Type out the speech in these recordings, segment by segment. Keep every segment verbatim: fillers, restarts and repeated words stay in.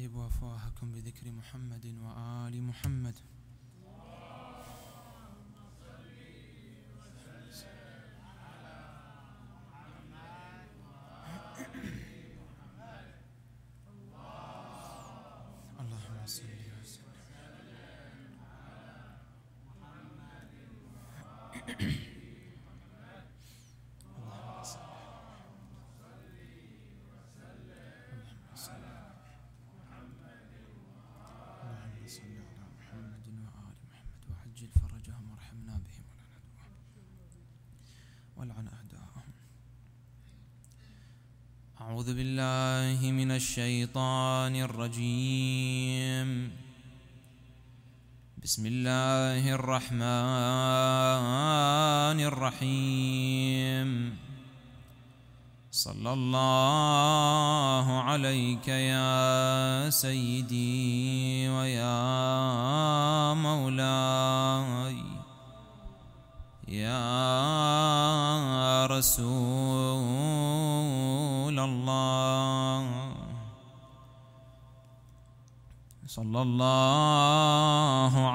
يذهب أفواهكم بذكر محمد وآل محمد. اللهم صل وسلم. فرجهم وارحمنا بهم ولعن أعداءهم. أعوذ بالله من الشيطان الرجيم. بسم الله الرحمن الرحيم. صلى الله عليك يا سيدي ويا مولاي يا رسول الله. صلى الله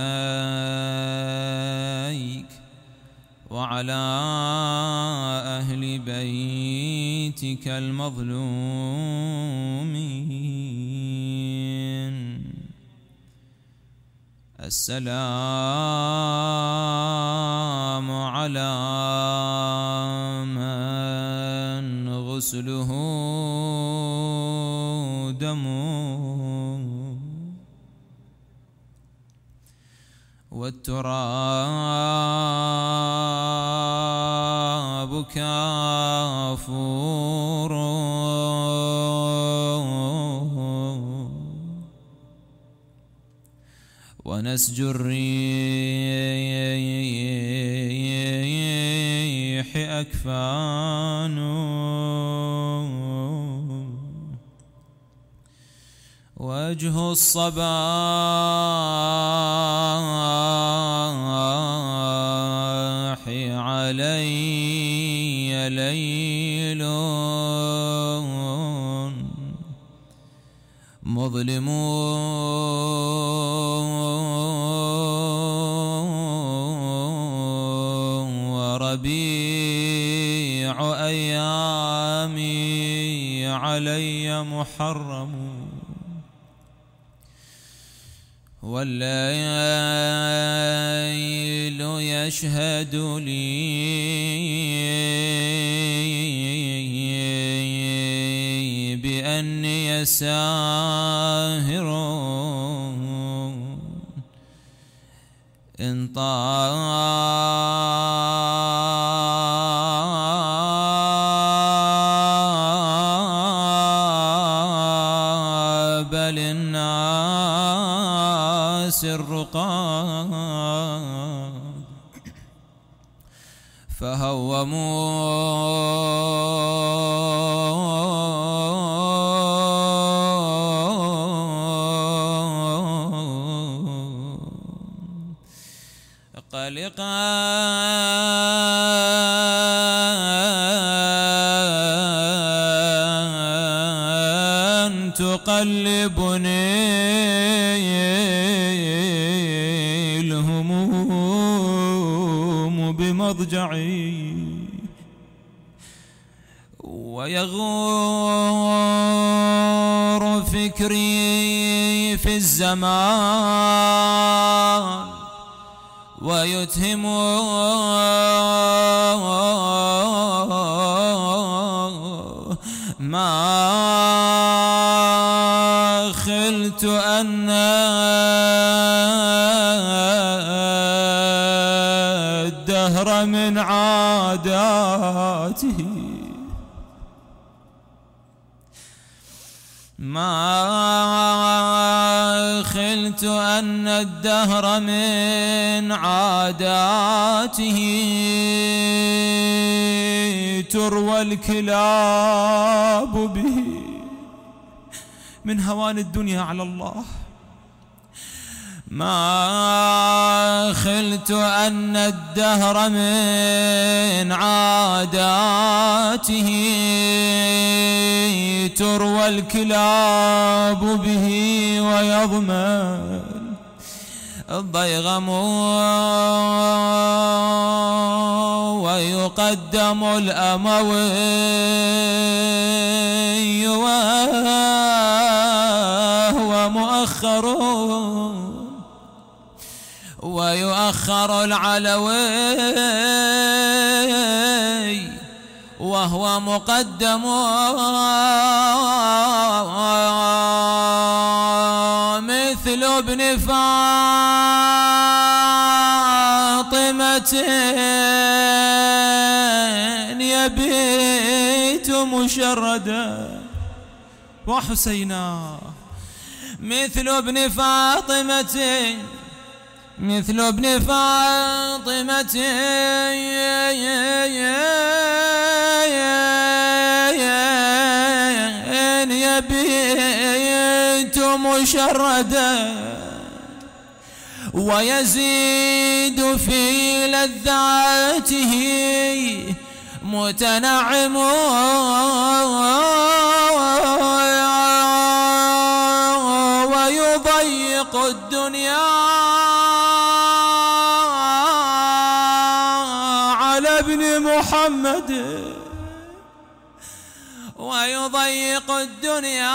عليك وعلى أهل بيتك المظلومين. السلام على من غسله دمه والتراب كافور ونسج الريح أكفان وجه الصباح علي ليل مظلم وربيع أيامي علي محرم والليل يشهد لي بأني ساهر إن طاب للناس الرقاد فهوموا قلقا تقلبني الهموم بمضجعي ويغور فكري في الزمان ويتهم ما خلت أن الدهر من عاداته ما خلت أن الدهر من عاداته تروى الكلاب به من هوان الدنيا على الله. ما خلت أن الدهر من عاداته تروى الكلاب به ويضمن الضيغم ويقدم الأموي وهو مؤخر ويؤخر العلوي وهو مقدم مثل ابن فاطمة يبيت مشردا وحسينا مثل ابن فاطمة مثل ابن فاطمة يبيت مشردا ويزيد في لذاته متنعم ويضيق الدنيا على ابن محمد ويضيق الدنيا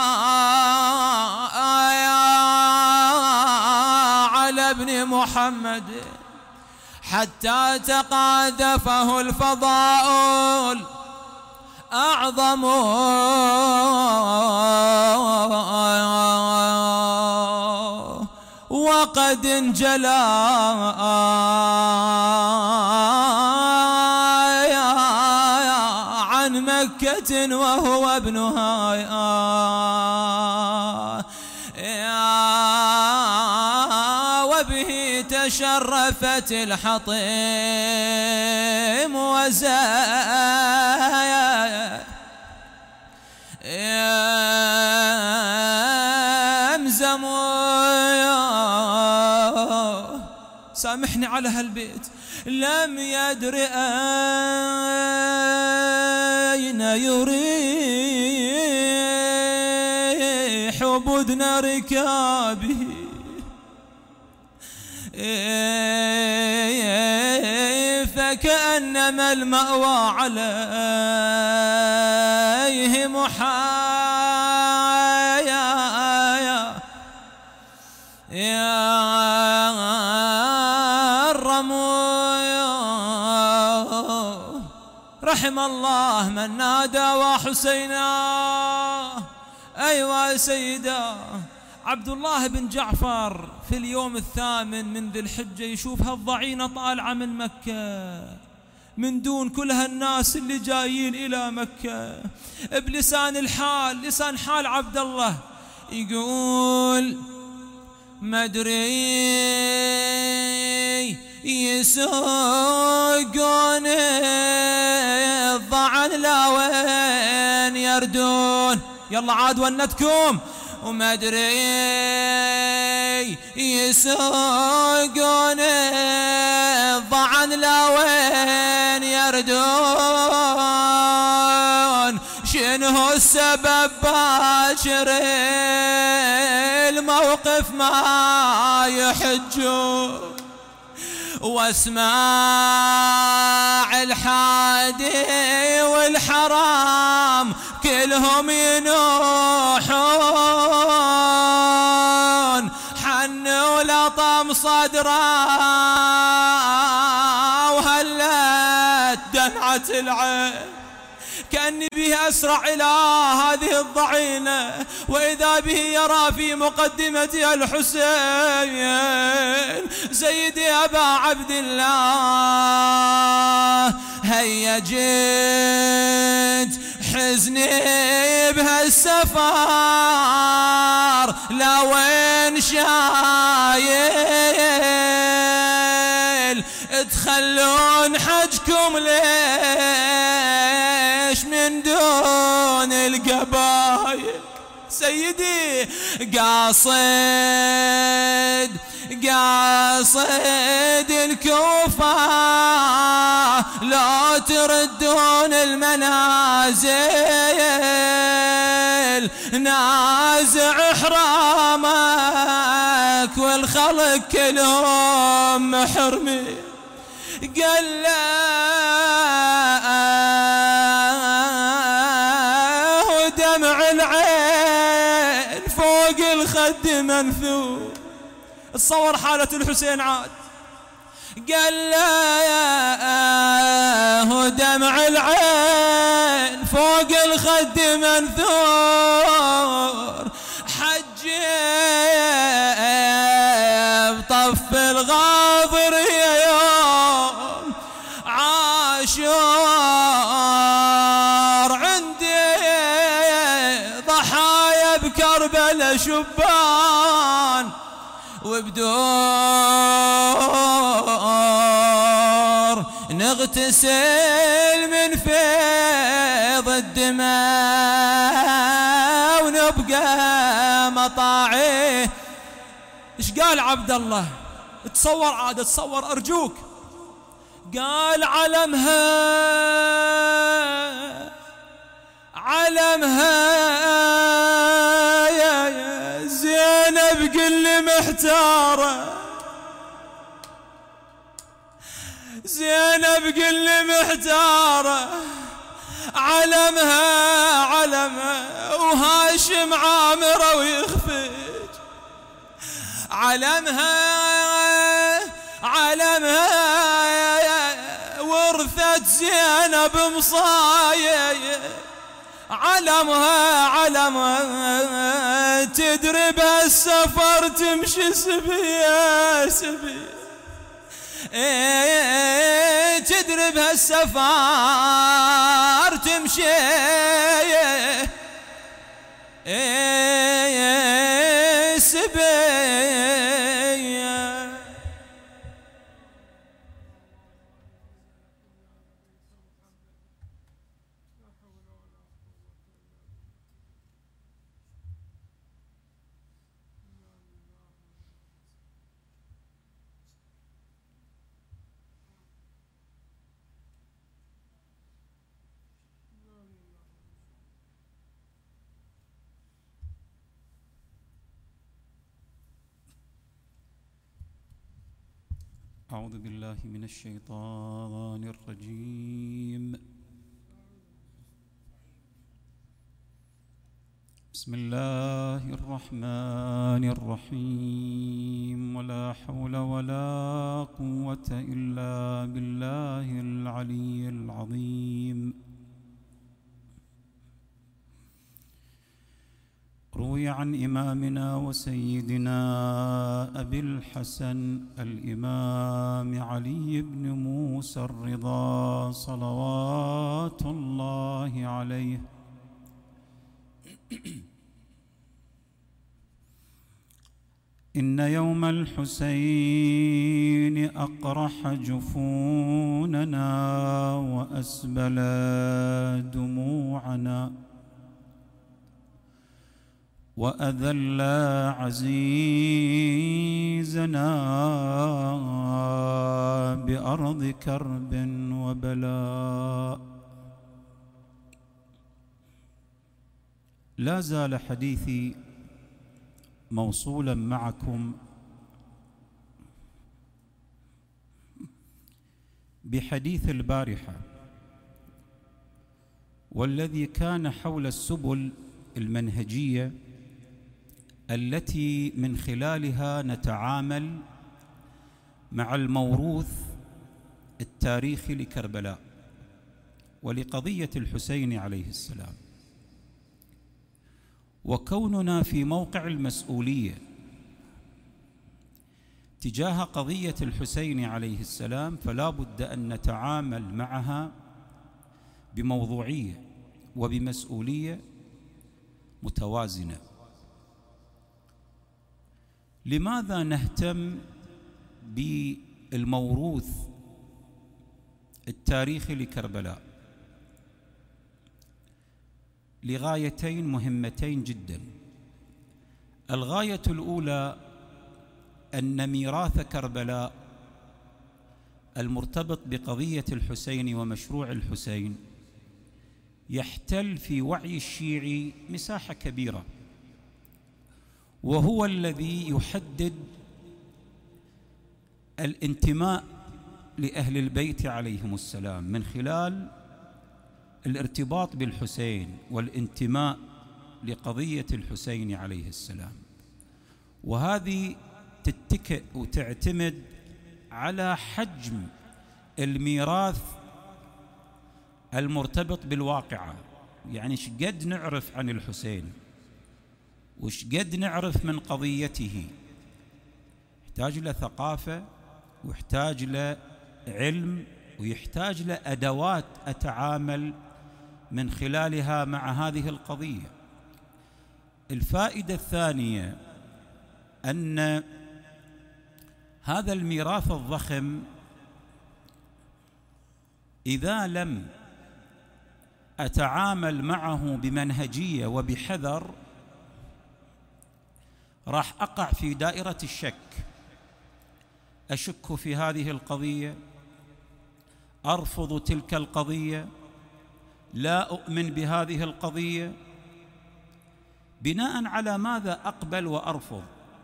على ابن محمد حتى تقاذفه الفضاء الأعظم وقد انجلى عن مكة وهو ابنها وبه تشرفت الحطيم وزايا يمزم سامحني على هالبيت لم يدر أين يريح بدن ركابه فكأنما المأوى عليه محايا يا رحم الله من نادى وحسينا. أيوة سيدا عبد الله بن جعفر في اليوم الثامن من ذي الحجة يشوف هالضعينة طالعة من مكة من دون كل هالناس اللي جايين إلى مكة. بلسان الحال لسان حال عبد الله يقول مدري يسوقون الضعن لا وين يردون يلا عاد ونتكم وما ادري يسوقون الضعن لا وين يردون شنو السبب باكر الموقف ما يحجون واسماع الحادي والحرام كلهم ينوحون حنوا لطم صدره وهلت دمعة العين كأني به أسرع إلى هذه الضعينة وإذا به يرى في مقدمتها الحسين سيدي أبا عبد الله هيا جيت حزني بهالسفار لا وين شايل تخلون حجكم ليش من دون القبايل سيدي قاصد قاصد الكوفة لا تردون المنازل الليل نازع حرامك والخلق كلهم محرمي. قال له ودمع العين فوق الخد منثور. تصور حالة الحسين عاد. قال له دمع العين فوق الخد منثور. حجي بطف الغاضر يا يوم عاشور. عندي ضحايا بكربلاء شبان وبدور نغتسل من فيض الدماء ونبقى مطاعيه. ايش قال عبد الله؟ تصور عاد، تصور ارجوك. قال علمها علمها يا يا زينب قل محتارة. زينب قل محتارة علمها علمها وهاشم عامرة ويخفج. علمها علمها ورثت زينب مصايا. علمها علمها تدري بهالسفر تمشي سبيا سبيا. ايه تدري بهالسفر تمشي ايه سبيا. أعوذ بالله من الشيطان الرجيم. بسم الله الرحمن الرحيم. ولا حول ولا قوة إلا بالله العلي العظيم. روي عن إمامنا وسيدنا أبي الحسن الإمام علي بن موسى الرضا صلوات الله عليه إن يوم الحسين أقرح جفوننا وأسبل دموعنا وأذل عزيزنا بأرض كرب وبلاء. لا زال حديثي موصولا معكم بحديث البارحة، والذي كان حول السبل المنهجية التي من خلالها نتعامل مع الموروث التاريخي لكربلاء ولقضية الحسين عليه السلام. وكوننا في موقع المسؤولية تجاه قضية الحسين عليه السلام فلا بد أن نتعامل معها بموضوعية وبمسؤولية متوازنة. لماذا نهتم بالموروث التاريخي لكربلاء؟ لغايتين مهمتين جدا. الغاية الأولى أن ميراث كربلاء المرتبط بقضية الحسين ومشروع الحسين يحتل في وعي الشيعي مساحة كبيرة، وهو الذي يحدد الانتماء لأهل البيت عليهم السلام من خلال الارتباط بالحسين والانتماء لقضية الحسين عليه السلام. وهذه تتكئ وتعتمد على حجم الميراث المرتبط بالواقعة، يعني شقد نعرف عن الحسين وشقد نعرف من قضيته. يحتاج إلى ثقافة، ويحتاج إلى علم، ويحتاج إلى أدوات أتعامل من خلالها مع هذه القضية. الفائدة الثانية أن هذا الميراث الضخم إذا لم أتعامل معه بمنهجية وبحذر راح أقع في دائرة الشك، أشك في هذه القضية، أرفض تلك القضية، لا أؤمن بهذه القضية. بناء على ماذا أقبل وأرفض؟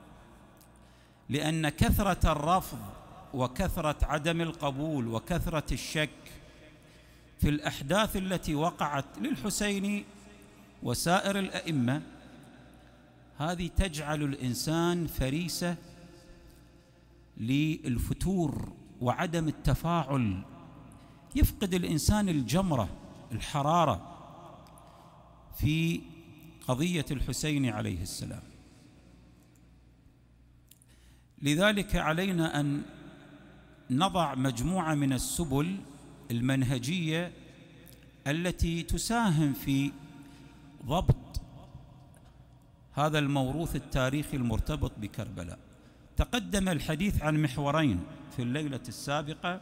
لأن كثرة الرفض وكثرة عدم القبول وكثرة الشك في الأحداث التي وقعت للحسين وسائر الأئمة هذه تجعل الإنسان فريسة للفتور وعدم التفاعل، يفقد الإنسان الجمرة الحرارة في قضية الحسين عليه السلام. لذلك علينا أن نضع مجموعة من السبل المنهجية التي تساهم في ضبط هذا الموروث التاريخي المرتبط بكربلاء. تقدم الحديث عن محورين في الليلة السابقة،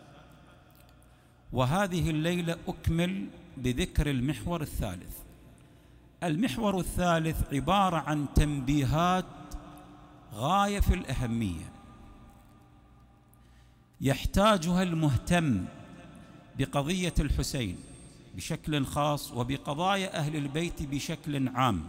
وهذه الليلة أكمل بذكر المحور الثالث. المحور الثالث عبارة عن تنبيهات غاية في الأهمية يحتاجها المهتم بقضية الحسين بشكل خاص وبقضايا أهل البيت بشكل عام.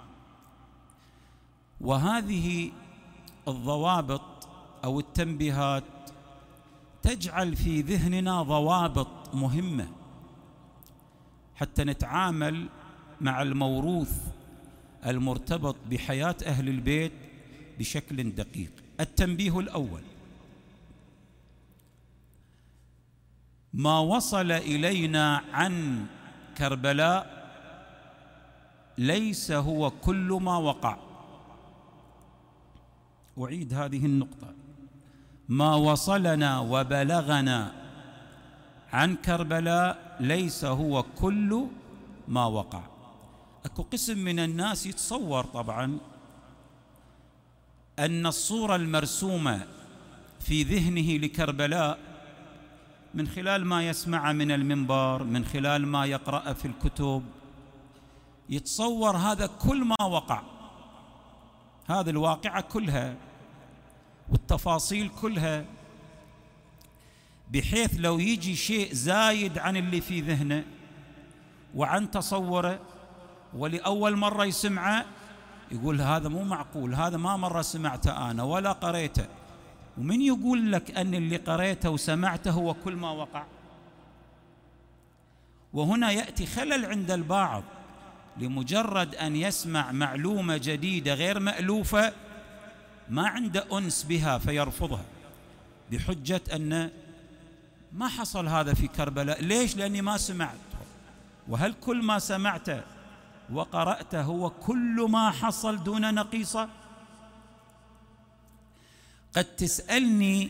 وهذه الضوابط أو التنبيهات تجعل في ذهننا ضوابط مهمة حتى نتعامل مع الموروث المرتبط بحياة أهل البيت بشكل دقيق. التنبيه الأول: ما وصل إلينا عن كربلاء ليس هو كل ما وقع. أعيد هذه النقطة: ما وصلنا وبلغنا عن كربلاء ليس هو كل ما وقع. أكو قسم من الناس يتصور طبعا أن الصورة المرسومة في ذهنه لكربلاء من خلال ما يسمع من المنبر، من خلال ما يقرأ في الكتب، يتصور هذا كل ما وقع، هذه الواقعة كلها والتفاصيل كلها، بحيث لو يجي شيء زايد عن اللي في ذهنه وعن تصوره ولأول مرة يسمعه يقول هذا مو معقول، هذا ما مرة سمعته أنا ولا قريته. ومن يقول لك أن اللي قريته وسمعته هو كل ما وقع؟ وهنا يأتي خلل عند البعض، لمجرد أن يسمع معلومة جديدة غير مألوفة ما عنده أنس بها فيرفضها بحجة أن ما حصل هذا في كربلاء. ليش؟ لأني ما سمعت. وهل كل ما سمعته وقرأته هو كل ما حصل دون نقيصة؟ قد تسألني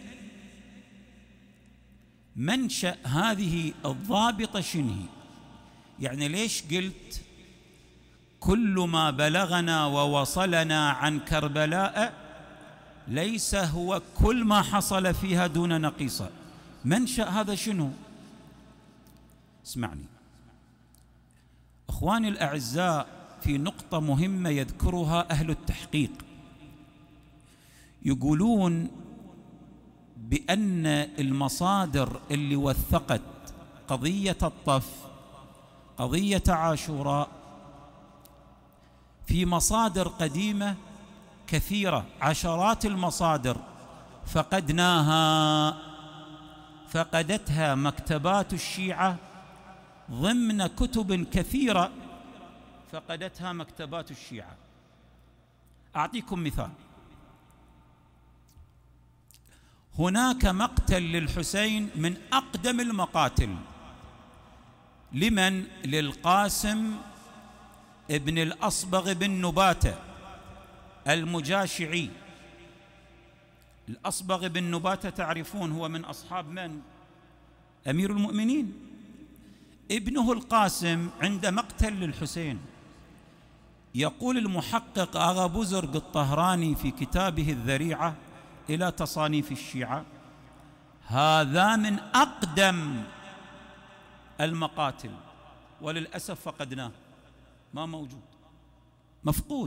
منشأ هذه الضابطة شنو؟ يعني ليش قلت كل ما بلغنا ووصلنا عن كربلاء ليس هو كل ما حصل فيها دون نقيصة؟ منشأ هذا شنو؟ اسمعني أخواني الأعزاء، في نقطة مهمة يذكرها أهل التحقيق، يقولون بأن المصادر اللي وثقت قضية الطف قضية عاشوراء في مصادر قديمة كثيرة، عشرات المصادر فقدناها، فقدتها مكتبات الشيعة ضمن كتب كثيرة، فقدتها مكتبات الشيعة. أعطيكم مثال. هناك مقتل للحسين من أقدم المقاتل، لمن؟ للقاسم ابن الأصبغ بن نباتة المجاشعي. الأصبغ بن نباتة تعرفون هو من أصحاب من؟ أمير المؤمنين. ابنه القاسم عند مقتل للحسين يقول المحقق آغا بزرق الطهراني في كتابه الذريعة إلى تصانيف الشيعة: هذا من أقدم المقاتل، وللأسف فقدناه، ما موجود، مفقود.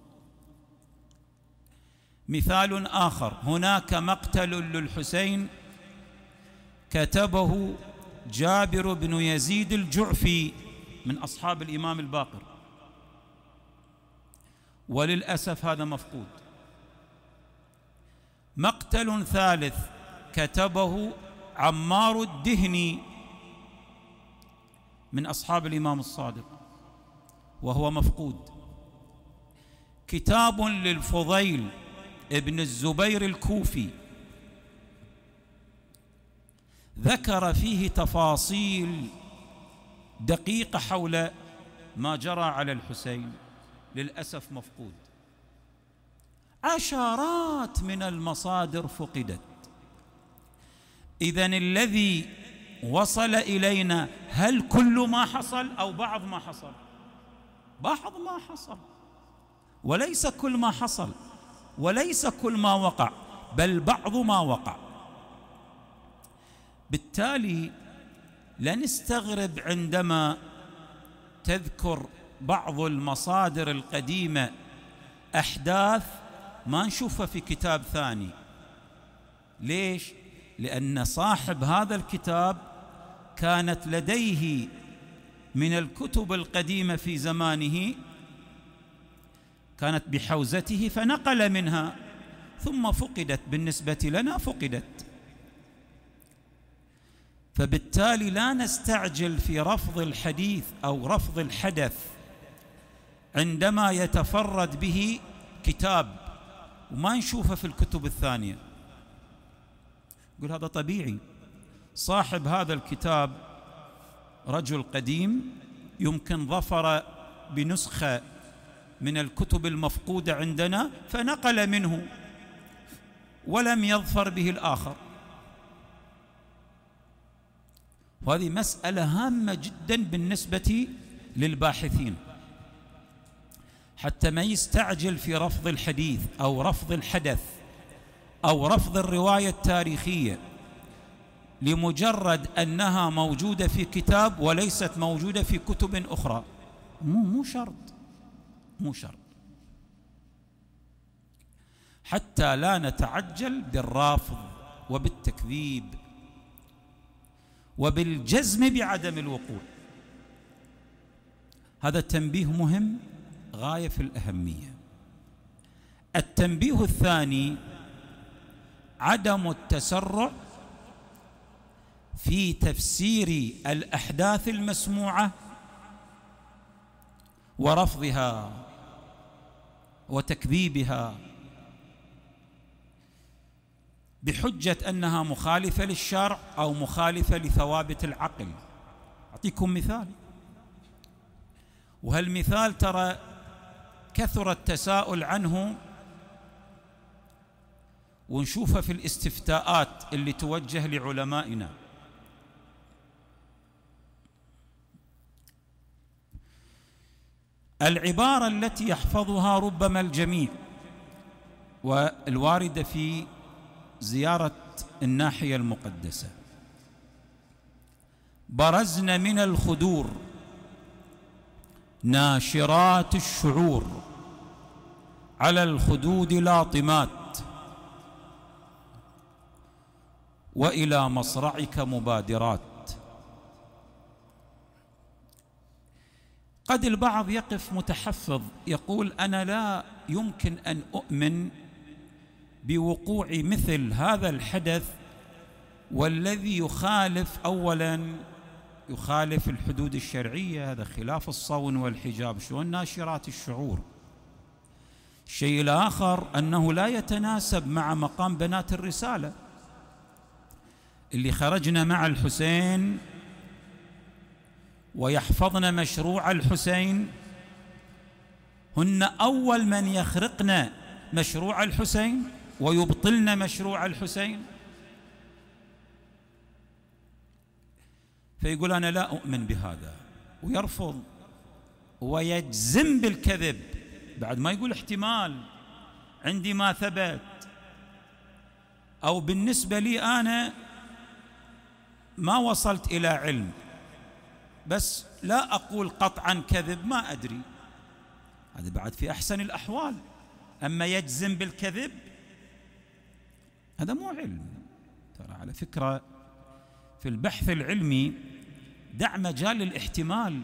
مثال آخر: هناك مقتل للحسين كتبه جابر بن يزيد الجعفي من أصحاب الإمام الباقر، وللأسف هذا مفقود. مقتل ثالث كتبه عمار الدهني من أصحاب الإمام الصادق، وهو مفقود. كتاب للفضيل ابن الزبير الكوفي ذكر فيه تفاصيل دقيقة حول ما جرى على الحسين، للأسف مفقود. عشرات من المصادر فقدت. إذن الذي وصل إلينا هل كل ما حصل أو بعض ما حصل؟ بعض ما حصل، وليس كل ما حصل، وليس كل ما وقع، بل بعض ما وقع. بالتالي لا نستغرب عندما تذكر بعض المصادر القديمة أحداث ما نشوفها في كتاب ثاني. ليش؟ لأن صاحب هذا الكتاب كانت لديه من الكتب القديمة في زمانه، كانت بحوزته فنقل منها، ثم فقدت، بالنسبة لنا فقدت. فبالتالي لا نستعجل في رفض الحديث أو رفض الحدث عندما يتفرد به كتاب وما نشوفه في الكتب الثانية. يقول هذا طبيعي، صاحب هذا الكتاب رجل قديم يمكن ظفر بنسخة من الكتب المفقودة عندنا فنقل منه ولم يظفر به الآخر. وهذه مسألة هامة جدا بالنسبة للباحثين، حتى ما يستعجل في رفض الحديث أو رفض الحدث أو رفض الرواية التاريخية لمجرد أنها موجودة في كتاب وليست موجودة في كتب أخرى. مو مو شرط، مو شرط، حتى لا نتعجل بالرافض وبالتكذيب وبالجزم بعدم الوقوع. هذا تنبيه مهم غاية في الأهمية. التنبيه الثاني: عدم التسرع في تفسير الأحداث المسموعة ورفضها وتكذيبها بحجة أنها مخالفة للشرع أو مخالفة لثوابت العقل. أعطيكم مثال، وهالمثال ترى كثر التساؤل عنه ونشوفه في الاستفتاءات اللي توجه لعلمائنا. العبارة التي يحفظها ربما الجميع والواردة في زيارة الناحية المقدسة: برزن من الخدور ناشرات الشعور على الخدود لاطمات، وإلى مصرعك مبادرات. قد البعض يقف متحفظ يقول أنا لا يمكن أن أؤمن بوقوع مثل هذا الحدث والذي يخالف أولاً يخالف الحدود الشرعية، هذا خلاف الصون والحجاب، شلون ناشرات الشعور. الشيء الآخر أنه لا يتناسب مع مقام بنات الرسالة اللي خرجنا مع الحسين ويحفظن مشروع الحسين، هن أول من يخرقن مشروع الحسين ويبطلن مشروع الحسين. فيقول أنا لا أؤمن بهذا ويرفض ويجزم بالكذب بعد ما يقول احتمال عندي ما ثبت، أو بالنسبة لي أنا ما وصلت إلى علم، بس لا أقول قطعا كذب، ما أدري. هذا بعد في أحسن الأحوال. أما يجزم بالكذب هذا مو علم. ترى على فكرة في البحث العلمي دع مجال الاحتمال،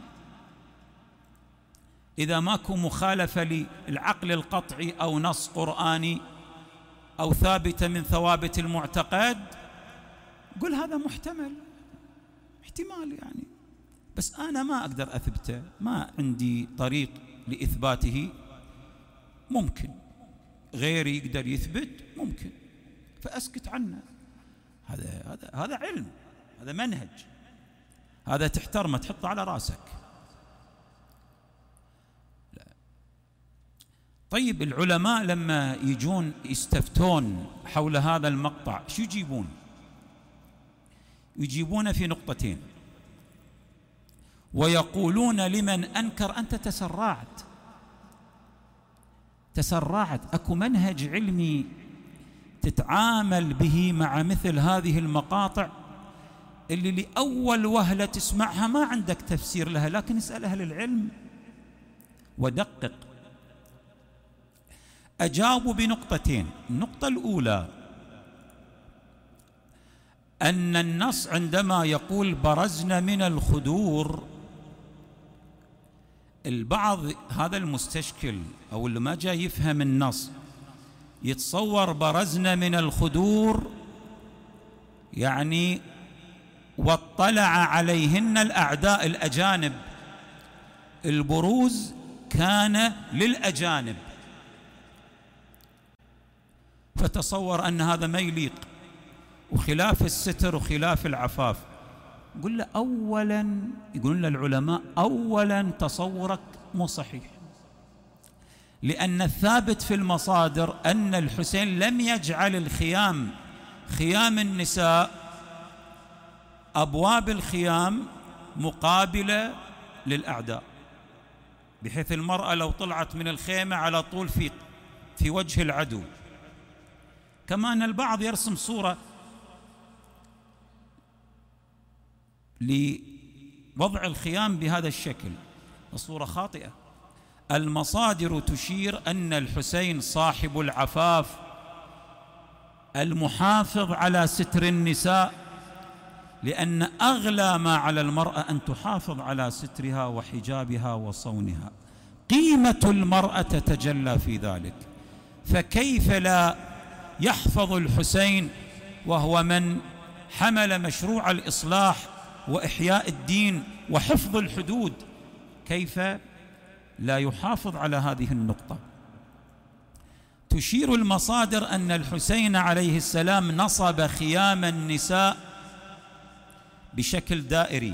إذا ماكو مخالفة للعقل القطعي أو نص قرآني أو ثابتة من ثوابت المعتقد، قل هذا محتمل، احتمال يعني، بس أنا ما أقدر أثبته، ما عندي طريق لإثباته. ممكن غيري يقدر يثبت، ممكن، فأسكت عنه. هذا هذا هذا علم، هذا منهج، هذا تحترمه تحطه على راسك. لا. طيب العلماء لما يجون يستفتون حول هذا المقطع شو يجيبون؟ يجيبون في نقطتين، ويقولون لمن أنكر أنت تسرعت تسرعت أكو منهج علمي تتعامل به مع مثل هذه المقاطع اللي لأول وهلة تسمعها ما عندك تفسير لها، لكن اسأل أهل العلم ودقق. أجابوا بنقطتين. النقطة الأولى أن النص عندما يقول برزن من الخدور، البعض هذا المستشكل أو اللي ما جاي يفهم النص يتصور برزن من الخدور يعني واطلع عليهن الأعداء الأجانب، البروز كان للأجانب، فتصور أن هذا ما يليق وخلاف الستر وخلاف العفاف. قل له أولا، يقولون للعلماء أولا تصورك مو صحيح، لأن الثابت في المصادر أن الحسين لم يجعل الخيام خيام النساء أبواب الخيام مقابلة للأعداء، بحيث المرأة لو طلعت من الخيمة على طول في في وجه العدو. كما أن البعض يرسم صورة لوضع الخيام بهذا الشكل، الصورة خاطئة. المصادر تشير أن الحسين صاحب العفاف المحافظ على ستر النساء، لأن أغلى ما على المرأة أن تحافظ على سترها وحجابها وصونها. قيمة المرأة تتجلى في ذلك، فكيف لا يحفظ الحسين وهو من حمل مشروع الإصلاح وإحياء الدين وحفظ الحدود، كيف لا يحافظ على هذه النقطة؟ تشير المصادر أن الحسين عليه السلام نصب خيام النساء بشكل دائري،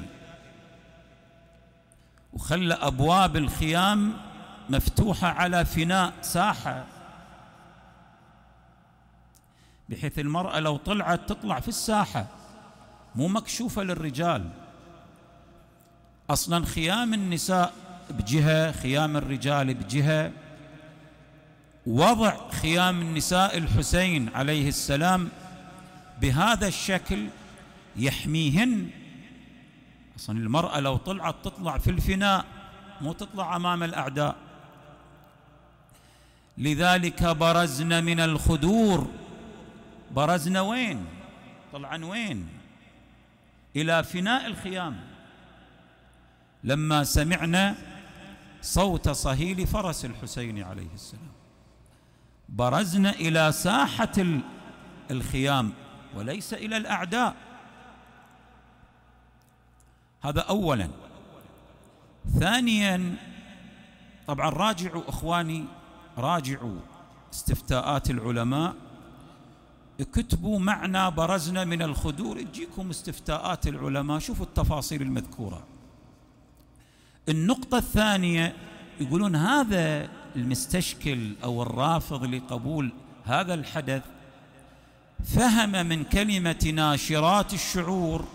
وخلى أبواب الخيام مفتوحة على فناء ساحة، بحيث المرأة لو طلعت تطلع في الساحة مو مكشوفة للرجال. أصلا خيام النساء بجهة، خيام الرجال بجهة. وضع خيام النساء الحسين عليه السلام بهذا الشكل يحميهن. أصلا المرأة لو طلعت تطلع في الفناء، مو تطلع أمام الأعداء. لذلك برزن من الخدور. برزن وين؟ طلعن وين؟ إلى فناء الخيام. لما سمعنا صوت صهيل فرس الحسين عليه السلام. برزنا إلى ساحة الخيام وليس إلى الأعداء. هذا أولا. ثانيا، طبعا راجعوا إخواني، راجعوا استفتاءات العلماء، اكتبوا معنى برزنا من الخدور، تجيكم استفتاءات العلماء، شوفوا التفاصيل المذكورة. النقطة الثانية، يقولون هذا المستشكل أو الرافض لقبول هذا الحدث فهم من كلمة ناشرات الشعور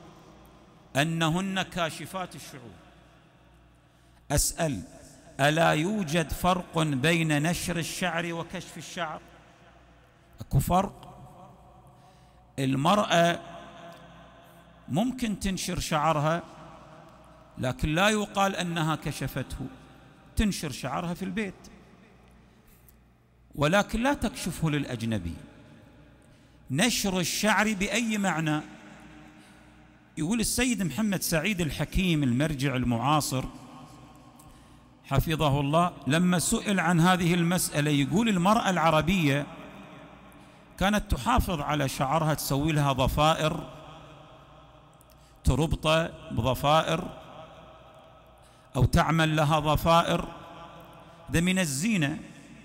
أنهن كاشفات الشعور. أسأل: ألا يوجد فرق بين نشر الشعر وكشف الشعر؟ أكو فرق. المرأة ممكن تنشر شعرها لكن لا يقال أنها كشفته، تنشر شعرها في البيت ولكن لا تكشفه للأجنبي. نشر الشعر بأي معنى؟ يقول السيد محمد سعيد الحكيم المرجع المعاصر حفظه الله لما سئل عن هذه المسألة، يقول المرأة العربية كانت تحافظ على شعرها، تسوي لها ضفائر، تربطه بضفائر أو تعمل لها ضفائر، ذا من الزينة.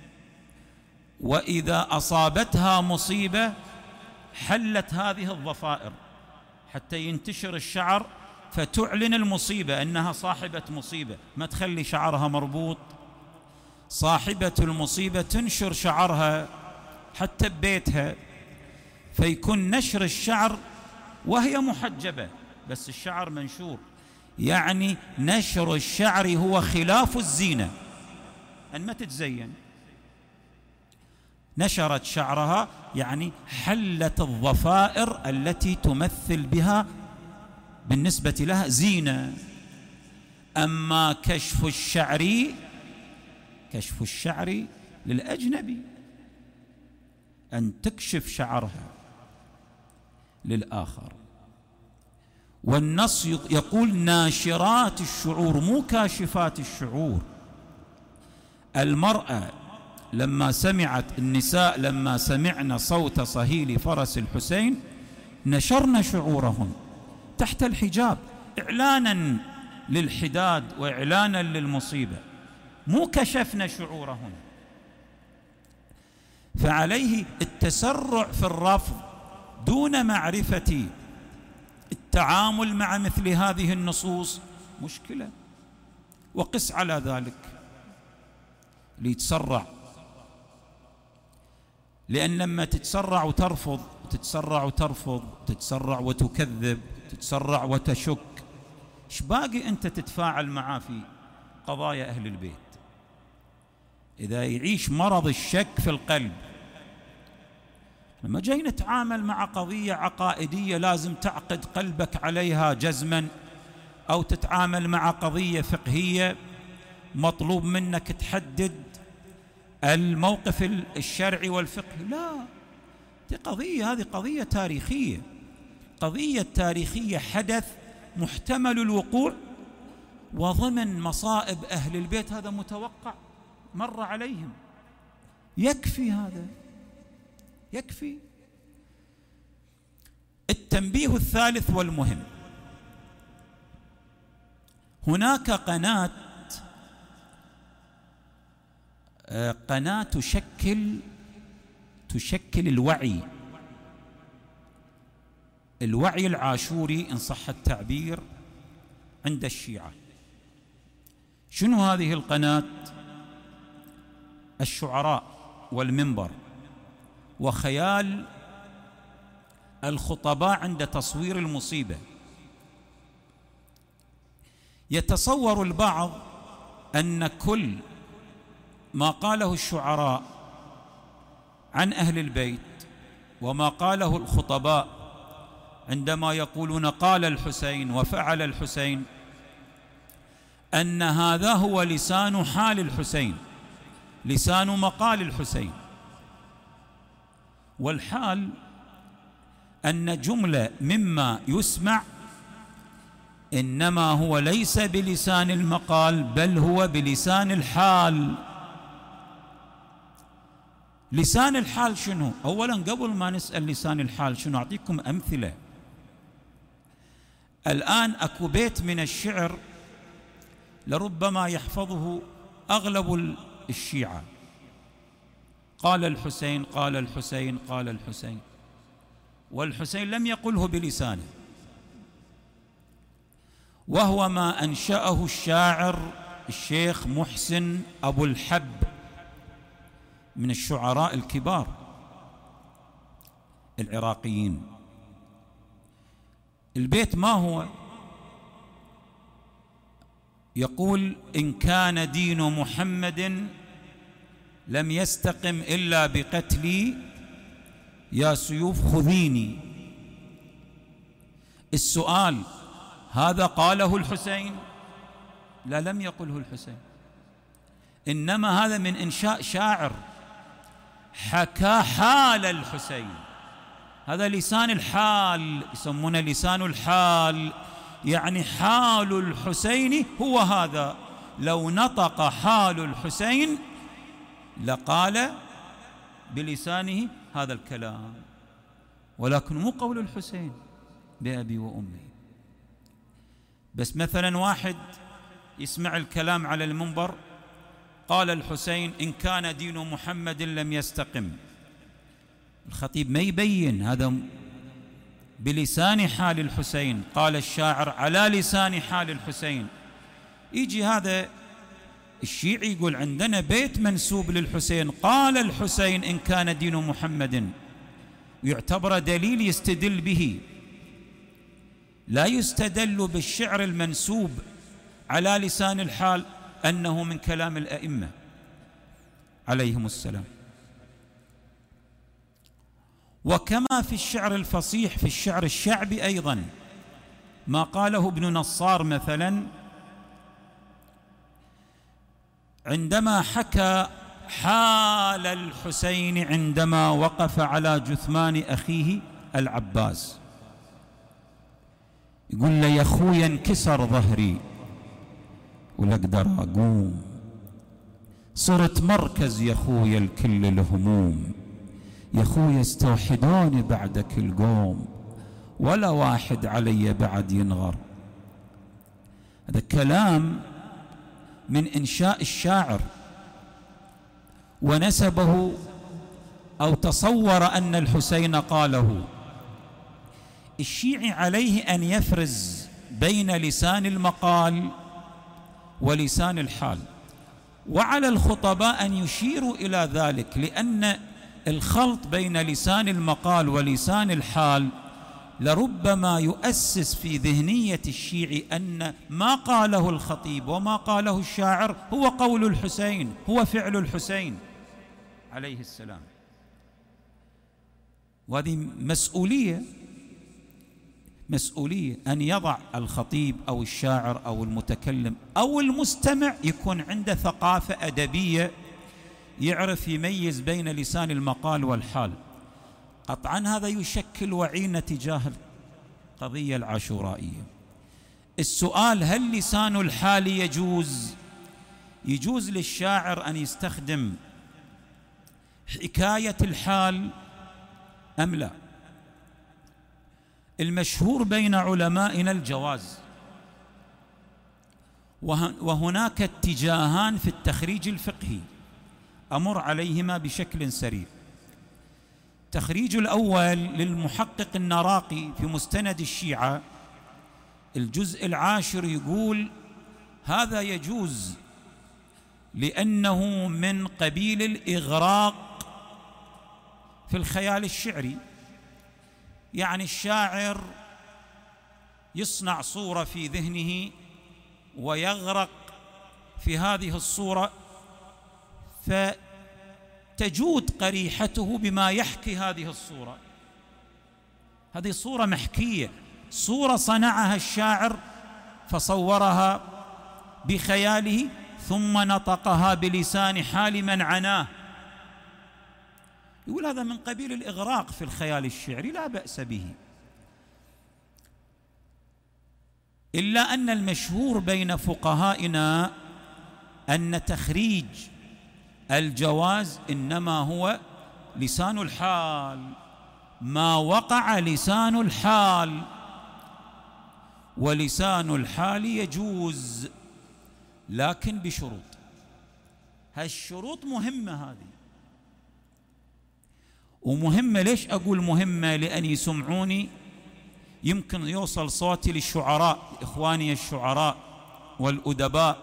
وإذا أصابتها مصيبة حلت هذه الضفائر حتى ينتشر الشعر فتعلن المصيبة أنها صاحبة مصيبة، ما تخلي شعرها مربوط. صاحبة المصيبة تنشر شعرها حتى ببيتها، فيكون نشر الشعر وهي محجبة بس الشعر منشور. يعني نشر الشعر هو خلاف الزينة، أن ما تتزين. نشرت شعرها يعني حلت الضفائر التي تمثل بها بالنسبة لها زينة. أما كشف الشعر، كشف الشعر للأجنبي، أن تكشف شعرها للآخر. والنص يقول ناشرات الشعور مو كاشفات الشعور. المرأة لما سمعت، النساء لما سمعن صوت صهيل فرس الحسين نشرن شعورهن تحت الحجاب إعلانا للحداد وإعلانا للمصيبة، مو كشفن شعورهن. فعليه التسرع في الرفض دون معرفة التعامل مع مثل هذه النصوص مشكلة. وقس على ذلك ليتسرع، لأن لما تتسرع وترفض، تتسرع وترفض، تتسرع وتكذب، تتسرع وتشك، ايش باقي أنت تتفاعل معاه في قضايا أهل البيت؟ إذا يعيش مرض الشك في القلب، لما جاي نتعامل مع قضية عقائدية لازم تعقد قلبك عليها جزما، أو تتعامل مع قضية فقهية مطلوب منك تحدد الموقف الشرعي والفقهي، لا، دي قضية، هذه قضية تاريخية. قضية تاريخية، حدث محتمل الوقوع وضمن مصائب أهل البيت، هذا متوقع مر عليهم، يكفي هذا، يكفي. التنبيه الثالث والمهم، هناك قناة قناة تشكل تشكل الوعي الوعي العاشوري إن صح التعبير عند الشيعة. شنو هذه القناة؟ الشعراء والمنبر وخيال الخطباء عند تصوير المصيبة. يتصور البعض أن كل ما قاله الشعراء عن أهل البيت وما قاله الخطباء عندما يقولون قال الحسين وفعل الحسين، أن هذا هو لسان حال الحسين، لسان مقال الحسين. والحال أن جملة مما يسمع إنما هو ليس بلسان المقال بل هو بلسان الحال. لسان الحال شنو؟ أولا قبل ما نسأل لسان الحال شنو، أعطيكم أمثلة. الآن أكو بيت من الشعر لربما يحفظه أغلب الشيعة: قال الحسين قال الحسين قال الحسين، والحسين لم يقله بلسانه، وهو ما أنشأه الشاعر الشيخ محسن أبو الحب من الشعراء الكبار العراقيين. البيت ما هو؟ يقول: إن كان دين محمد لم يستقم إلا بقتلي، يا سيوف خذيني. السؤال: هذا قاله الحسين؟ لا، لم يقله الحسين، إنما هذا من إنشاء شاعر حكى حال الحسين. هذا لسان الحال، يسمونه لسان الحال، يعني حال الحسين هو هذا. لو نطق حال الحسين لقال بلسانه هذا الكلام، ولكن مو قول الحسين بأبي وأمي. بس مثلا واحد يسمع الكلام على المنبر: قال الحسين: إن كان دين محمد لم يستقم. الخطيب ما يبين هذا بلسان حال الحسين، قال الشاعر على لسان حال الحسين. يجي هذا الشيعي يقول: عندنا بيت منسوب للحسين، قال الحسين: إن كان دين محمد، يعتبر دليل يستدل به. لا يستدل بالشعر المنسوب على لسان الحال أنه من كلام الأئمة عليهم السلام. وكما في الشعر الفصيح، في الشعر الشعبي أيضا، ما قاله ابن نصار مثلا عندما حكى حال الحسين عندما وقف على جثمان أخيه العباس، يقول له: يا خويا انكسر ظهري ولا اقدر اقوم، صرت مركز يا خويا الكل الهموم، يا خويا استوحدوني بعدك القوم، ولا واحد علي بعد ينغر. هذا كلام من إنشاء الشاعر، ونسبه أو تصور أن الحسين قاله. الشيعي عليه أن يفرز بين لسان المقال ولسان الحال، وعلى الخطباء أن يشيروا إلى ذلك، لأن الخلط بين لسان المقال ولسان الحال لربما يؤسس في ذهنية الشيعي أن ما قاله الخطيب وما قاله الشاعر هو قول الحسين، هو فعل الحسين عليه السلام. وهذه مسؤولية مسؤولية أن يضع الخطيب أو الشاعر أو المتكلم أو المستمع يكون عنده ثقافة أدبية، يعرف يميز بين لسان المقال والحال. قطعا هذا يشكل وعينة تجاه القضية العاشورائية. السؤال: هل لسان الحال يجوز؟ يجوز للشاعر أن يستخدم حكاية الحال أم لا؟ المشهور بين علمائنا الجواز، وهناك اتجاهان في التخريج الفقهي أمر عليهما بشكل سريع. التخريج الأول للمحقق النراقي في مستند الشيعة الجزء العاشر، يقول: هذا يجوز لأنه من قبيل الإغراق في الخيال الشعري. يعني الشاعر يصنع صورة في ذهنه ويغرق في هذه الصورة، فتجود قريحته بما يحكي هذه الصورة. هذه صورة محكية، صورة صنعها الشاعر فصورها بخياله ثم نطقها بلسان حال من عناه. يقول هذا من قبيل الإغراق في الخيال الشعري، لا بأس به. إلا أن المشهور بين فقهائنا أن تخريج الجواز إنما هو لسان الحال، ما وقع لسان الحال، ولسان الحال يجوز لكن بشروط. هالشروط مهمة هذه، ومهمة ليش أقول مهمة؟ لأن يسمعوني يمكن يوصل صوتي للشعراء، إخواني الشعراء والأدباء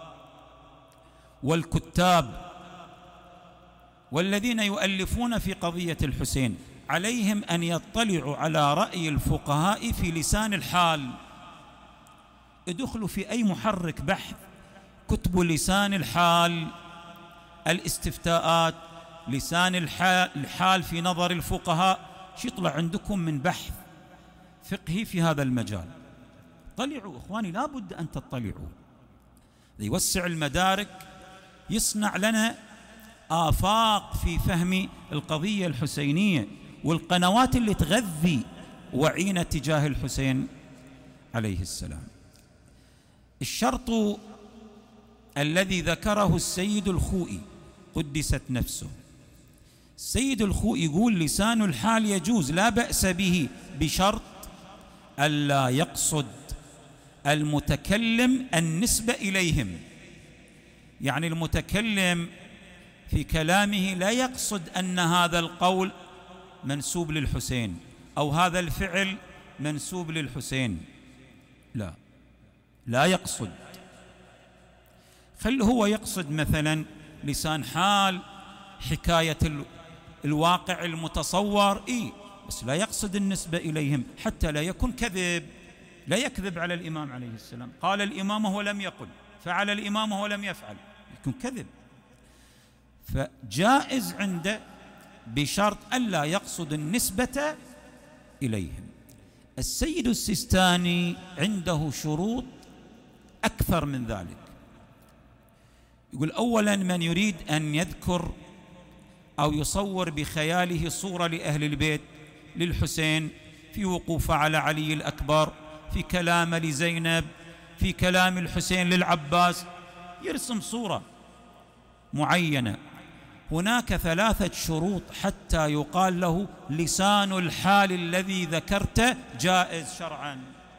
والكتاب والذين يؤلفون في قضية الحسين، عليهم أن يطلعوا على رأي الفقهاء في لسان الحال. ادخلوا في أي محرك بحث، كتب لسان الحال، الاستفتاءات، لسان الحال في نظر الفقهاء، شو يطلع عندكم من بحث فقهي في هذا المجال؟ طلعوا إخواني، لا بد أن تطلعوا، يوسع المدارك، يصنع لنا آفاق في فهم القضية الحسينية، والقنوات اللي تغذي وعينا تجاه الحسين عليه السلام. الشرط الذي ذكره السيد الخوئي قدست نفسه، السيد الخوئي يقول لسان الحال يجوز لا بأس به بشرط ألا يقصد المتكلم النسبة إليهم. يعني المتكلم في كلامه لا يقصد أن هذا القول منسوب للحسين أو هذا الفعل منسوب للحسين، لا لا يقصد. خل هو يقصد مثلا لسان حال، حكاية الواقع المتصور، إيه، بس لا يقصد النسبة إليهم حتى لا يكون كذب، لا يكذب على الإمام عليه السلام، قال الإمام وهو لم يقل، فعل الإمام وهو لم يفعل، يكون كذب. فجائز عنده بشرط ألا يقصد النسبة إليهم. السيد السيستاني عنده شروط أكثر من ذلك. يقول أولا من يريد أن يذكر أو يصور بخياله صورة لأهل البيت للحسين في وقوفه على علي الأكبر، في كلام لزينب، في كلام الحسين للعباس، يرسم صورة معينة، هناك ثلاثة شروط حتى يقال له لسان الحال الذي ذكرته جائز شرعا.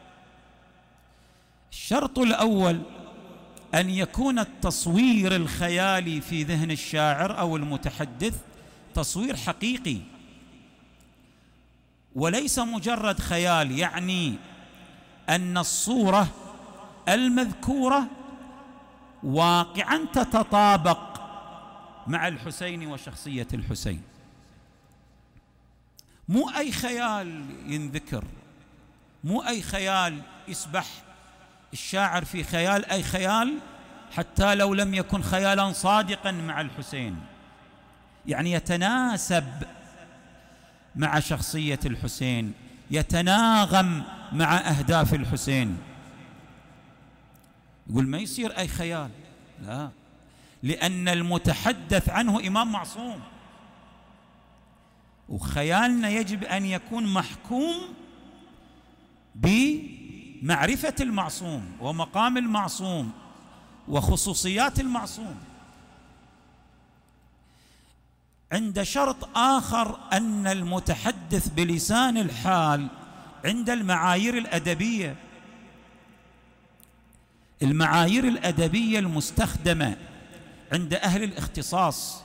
الشرط الأول أن يكون التصوير الخيالي في ذهن الشاعر أو المتحدث تصوير حقيقي وليس مجرد خيال، يعني أن الصورة المذكورة واقعا تتطابق مع الحسين وشخصية الحسين، مو أي خيال ينذكر، مو أي خيال يسبح الشاعر في خيال أي خيال حتى لو لم يكن خيالا صادقا مع الحسين، يعني يتناسب مع شخصية الحسين، يتناغم مع أهداف الحسين. يقول ما يصير أي خيال، لا، لأن المتحدث عنه إمام معصوم، وخيالنا يجب أن يكون محكوم بمعرفة المعصوم ومقام المعصوم وخصوصيات المعصوم. عند شرط آخر أن المتحدث بلسان الحال عند المعايير الأدبية، المعايير الأدبية المستخدمة عند أهل الاختصاص،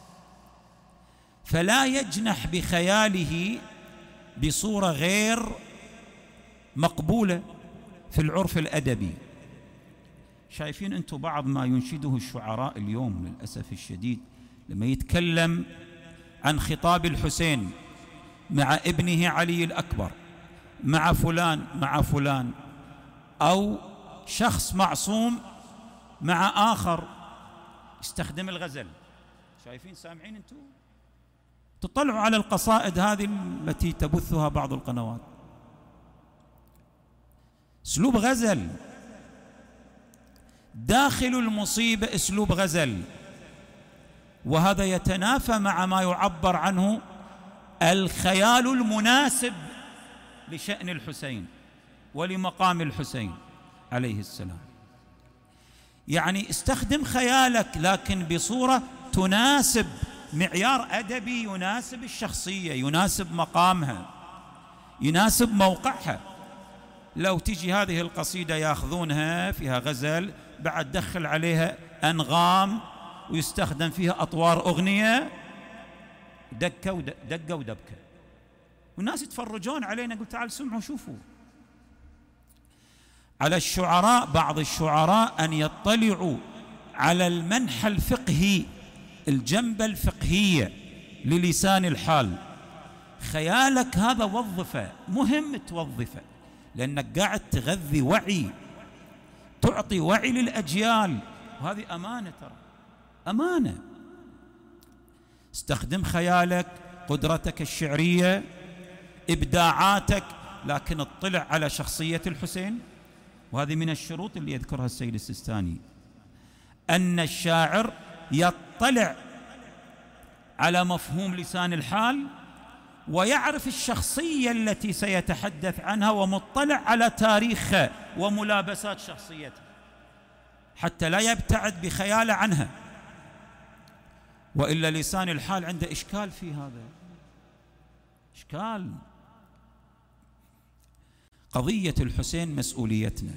فلا يجنح بخياله بصورة غير مقبولة في العرف الأدبي. شايفين أنتم بعض ما ينشده الشعراء اليوم للأسف الشديد، لما يتكلم عن خطاب الحسين مع ابنه علي الأكبر، مع فلان مع فلان، أو شخص معصوم مع آخر، يستخدم الغزل. شايفين سامعين أنتم؟ تطلعوا على القصائد هذه التي تبثها بعض القنوات، اسلوب غزل، داخل المصيبة اسلوب غزل، وهذا يتنافى مع ما يعبر عنه الخيال المناسب لشأن الحسين ولمقام الحسين. عليه السلام. يعني استخدم خيالك لكن بصورة تناسب معيار أدبي، يناسب الشخصية، يناسب مقامها، يناسب موقعها. لو تجي هذه القصيدة ياخذونها فيها غزل، بعد دخل عليها أنغام ويستخدم فيها أطوار أغنية، دكة ودقة ودبكة، والناس يتفرجون علينا. قلت تعال سمعوا شوفوا. على الشعراء، بعض الشعراء، أن يطلعوا على المنحى الفقهي، الجنبة الفقهية للسان الحال. خيالك هذا وظفه، مهم توظفه، لأنك قاعد تغذي وعي، تعطي وعي للأجيال، وهذه أمانة، ترى أمانة. استخدم خيالك، قدرتك الشعرية، إبداعاتك، لكن اطلع على شخصية الحسين. وهذه من الشروط اللي يذكرها السيد السيستاني، أن الشاعر يطلع على مفهوم لسان الحال، ويعرف الشخصية التي سيتحدث عنها، ومطلع على تاريخها وملابسات شخصيتها، حتى لا يبتعد بخياله عنها، وإلا لسان الحال عنده إشكال في هذا، إشكال. قضية الحسين مسؤوليتنا،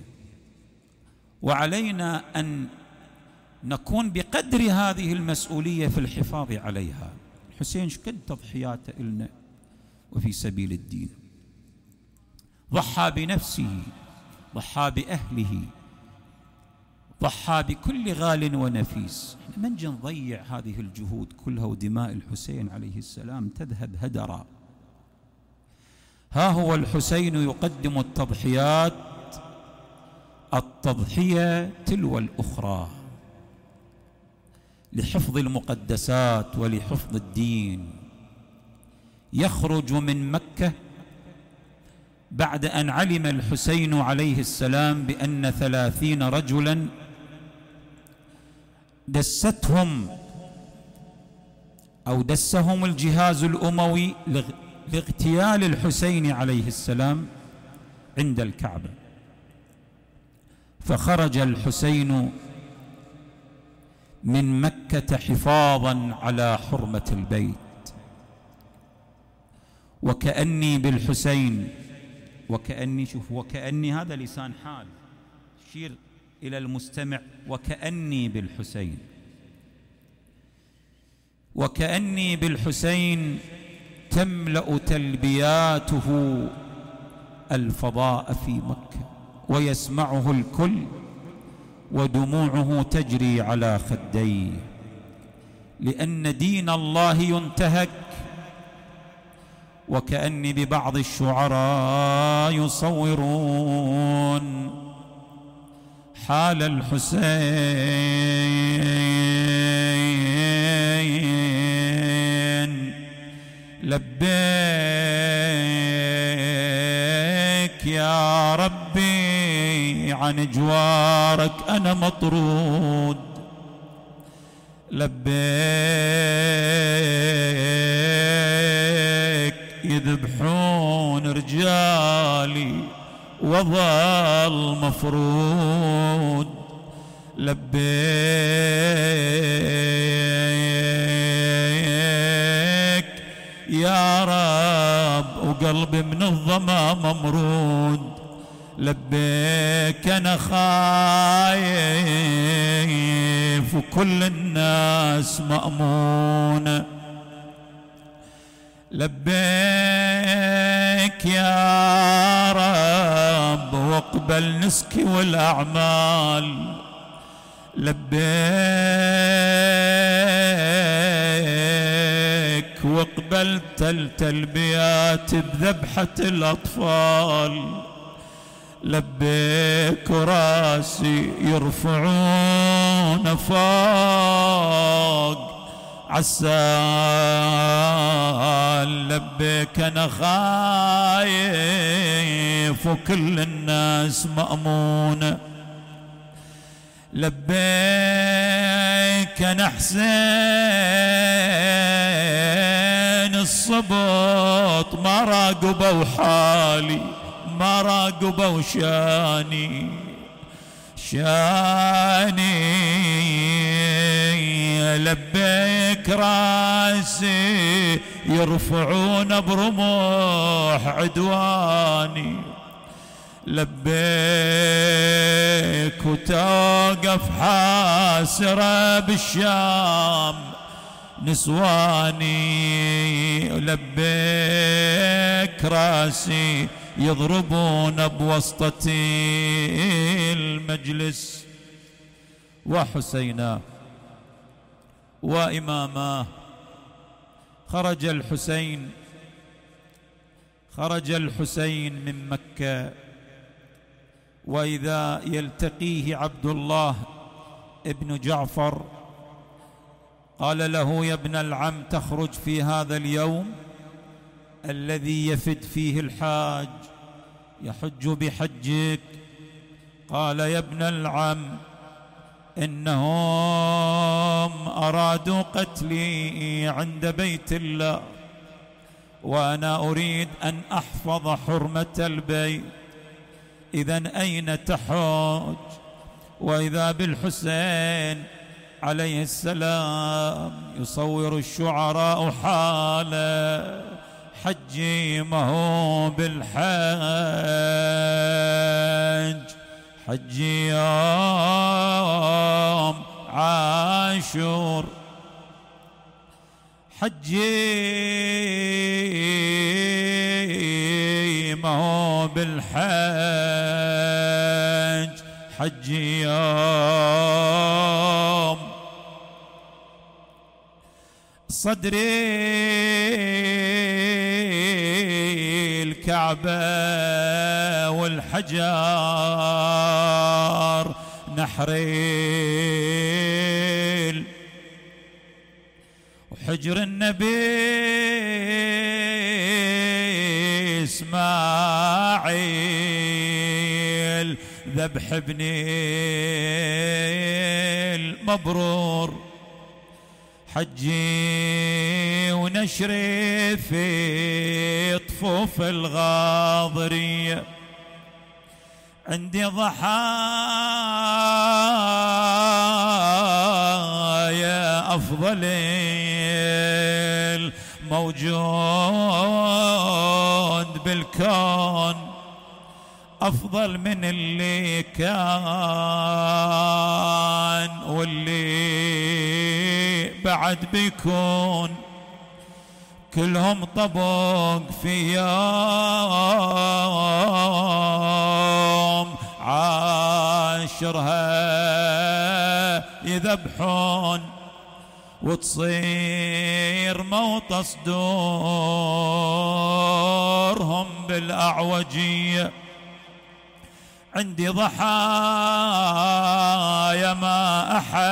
وعلينا أن نكون بقدر هذه المسؤولية في الحفاظ عليها. الحسين شكد تضحياته إلنا وفي سبيل الدين، ضحى بنفسه، ضحى بأهله، ضحى بكل غال ونفيس. من جن نضيع هذه الجهود كلها ودماء الحسين عليه السلام تذهب هدرا. ها هو الحسين يقدم التضحيات، التضحية تلو الأخرى، لحفظ المقدسات ولحفظ الدين. يخرج من مكة بعد أن علم الحسين عليه السلام بأن ثلاثين رجلا دستهم أو دسهم الجهاز الأموي لاغتيال الحسين عليه السلام عند الكعبة. فخرج الحسين من مكة حفاظا على حرمة البيت. وكأني بالحسين، وكأني، شوف، وكأني هذا لسان حال، شير إلى المستمع، وكأني بالحسين، وكأني بالحسين تملأ تلبياته الفضاء في مكة، ويسمعه الكل، ودموعه تجري على خديه، لأن دين الله ينتهك. وكأني ببعض الشعراء يصورون حال الحسين، لبيك يا ربي عن جوارك أنا مطرود، لبيك يذبحون رجالي وظل مفرود، لبيك يا رب وقلبي من الظما ممرود، لبيك أنا خايف وكل الناس مأمونة، لبيك يا رب واقبل نسكي والأعمال، لبيك واقبلت التلبيات بذبحة الأطفال، لبيك راسي يرفعون فوق عسال، لبيك أنا خايف وكل الناس مأمونة، لبيك أنا حسين الصبط ما راقبوا حالي، ما راقبوا شاني، شاني لبيك راسي يرفعون برموح عدواني لبيك وتوقف حاسرة بالشام نسواني لبيك راسي يضربون بوسطة المجلس وحسينا وإماما. خرج الحسين خرج الحسين من مكة وإذا يلتقيه عبد الله ابن جعفر قال له يا ابن العم تخرج في هذا اليوم الذي يفد فيه الحاج يحج بحجك؟ قال يا ابن العم إنهم أرادوا قتلي عند بيت الله وأنا أريد أن أحفظ حرمة البيت، إذن أين تحج؟ وإذا بالحسين عليه السلام يصور الشعراء حاله حجي ما هو بالحج، حجي يوم عاشور، حجي ما هو بالحج، حجي يوم صدري الكعبة والحجار نحريل وحجر النبي إسماعيل ذبح ابني المبرور، حجي ونشري في طفوف الغاضرية، عندي ضحايا أفضل الموجود بالكون، أفضل من اللي كان واللي بعد بيكون، كلهم طبق في يوم عاشرها يذبحون وتصير موت صدورهم بالأعوجية، عندي ضحايا ما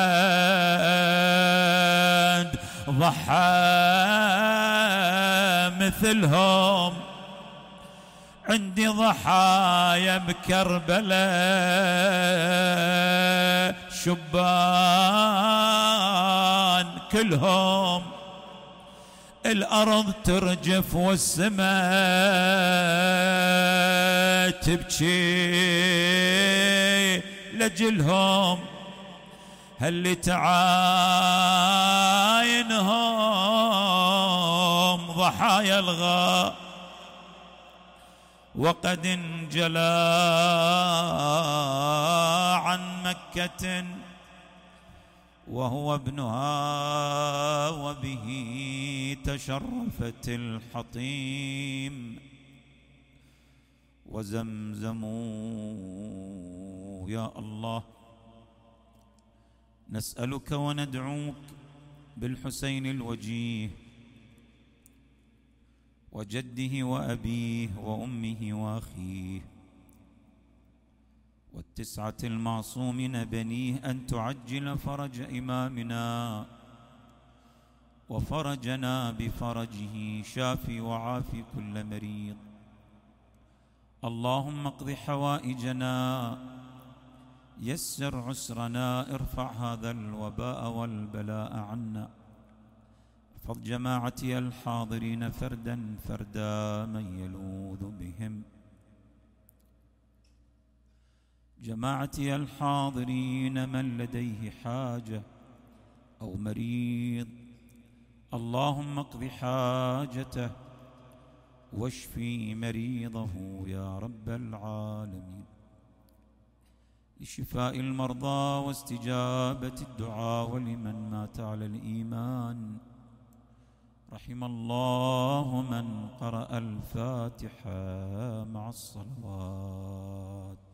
أحد ضحى مثلهم، عندي ضحايا بكربلاء شبان كلهم، الأرض ترجف والسماء تبكي لجلهم، هل تعاينهم ضحايا الغاء، وقد انجلى عن مكة وهو ابنها وبه تشرفت الحطيم، وزمزم يا الله نسألك وندعوك بالحسين الوجيه وجده وأبيه وأمه وأخيه والتسعة المعصومين بنيه أن تعجل فرج إمامنا وفرجنا بفرجه، شافي وعافي كل مريض. اللهم اقض حوائجنا، يسر عسرنا، ارفع هذا الوباء والبلاء عنا، احفظ جماعتي الحاضرين فردا فردا من يلوذ بهم، جماعتي الحاضرين من لديه حاجة أو مريض اللهم اقض حاجته واشفي مريضه يا رب العالمين. لشفاء المرضى واستجابة الدعاء ولمن مات على الإيمان. رحم الله من قرأ الفاتحة مع الصلوات.